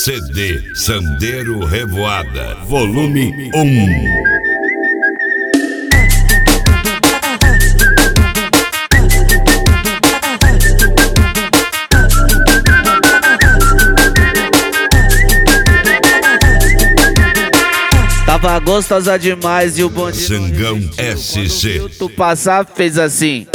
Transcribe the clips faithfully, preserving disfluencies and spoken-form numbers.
C D Sandeiro Revoada, volume um. Tava gostosa demais e o bonde Sangão S C. Quando tu passar fez assim.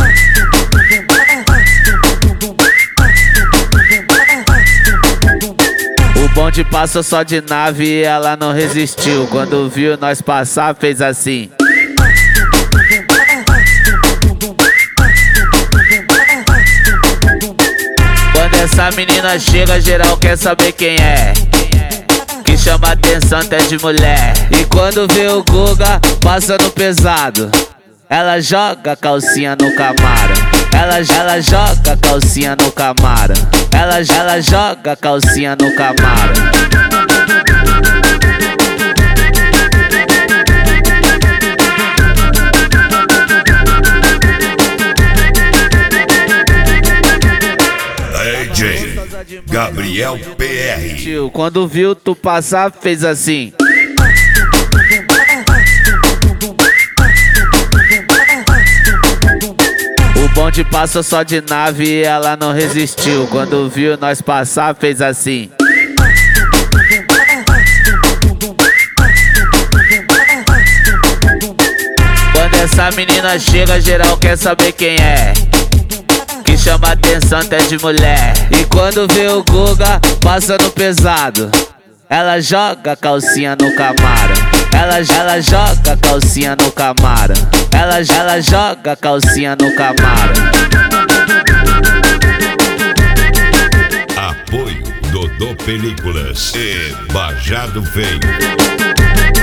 O bonde passou só de nave e ela não resistiu. Quando viu nós passar fez assim. Quando essa menina chega, geral quer saber quem é. Que chama atenção até de mulher. E quando vê o Guga passando pesado, ela joga a calcinha no Camaro. Ela, ela joga a calcinha no Camaro. Ela, ela joga a calcinha no Camaro. D J Gabriel P R. Tio, quando viu tu passar fez assim. O bonde passou só de nave e ela não resistiu. Quando viu nós passar fez assim. Quando essa menina chega, geral quer saber quem é. Que chama atenção até de mulher. E quando vê o Guga passando pesado, ela joga a calcinha no Camaro. Ela, ela joga a calcinha no Camaro. Ela, ela joga a calcinha no Camaro. Apoio Dodô Películas e Bajado Feio.